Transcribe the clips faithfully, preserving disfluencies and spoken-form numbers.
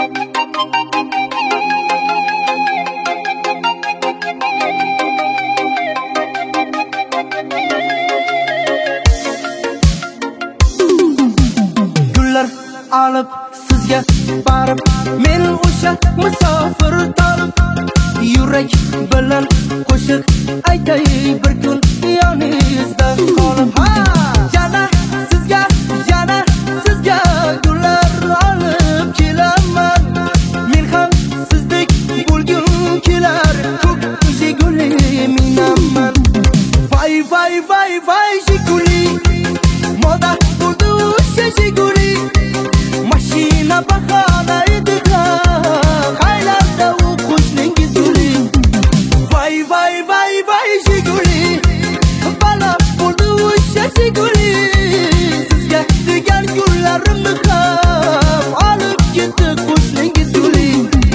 Alıp sizga barib men o'sha musofir tolib yurak bilan qo'shiq aytay bir kun yoningizda qolib ha yana sizga yana sizga gullar olib kelaman men ham sizdek bo'lgum kelar ko'k jiguli minaman vay vay vay vay jiguli moda bo'ldi o'sha jiguli mashina bahona edi qaylarda u qo'shning guli vay vay vay vay jiguli bala bo'ldi o'sha jiguli sizga degan gullarimni ham olib ketdi qo'shning guli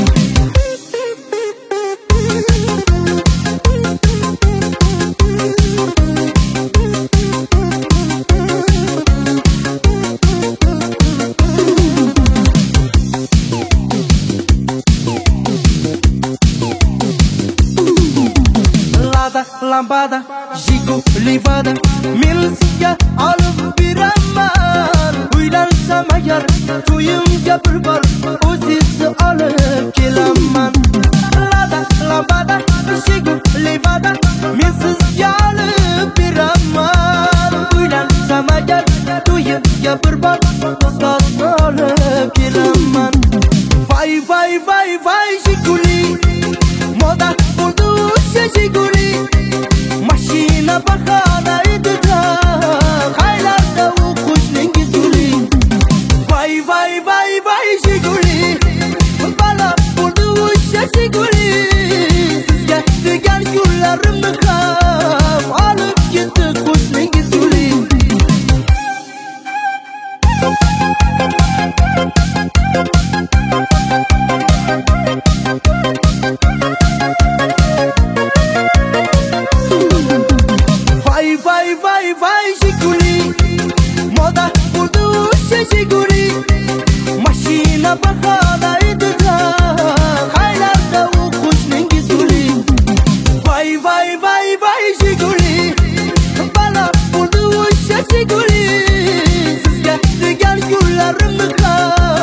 lambada jiguli vada men sizga olib beraman uylansam agar to'yimga bir bor o'zingizni olib kelaman lada lambada jiguli vada men sizga olib beraman uylansam agar to'yimga bir bor o'zingizni olib kelaman vay vay vay vay jiguli moda bo'ldi o'sha jiguli mashina bahona edi qaylarda u qo'shning guli vay vay vay vay jiguli bala bo'ldi o'sha jiguli sizga degan gullarimni ham olib ketdi qo'shning guli Vay vay vay jiguli moda bo'ldi o'sha jiguli mashina bahona edi qaylarda u qo'shning guli vay vay vay vay jiguli bala bo'ldi o'sha jiguli sizga degan gullarimni ham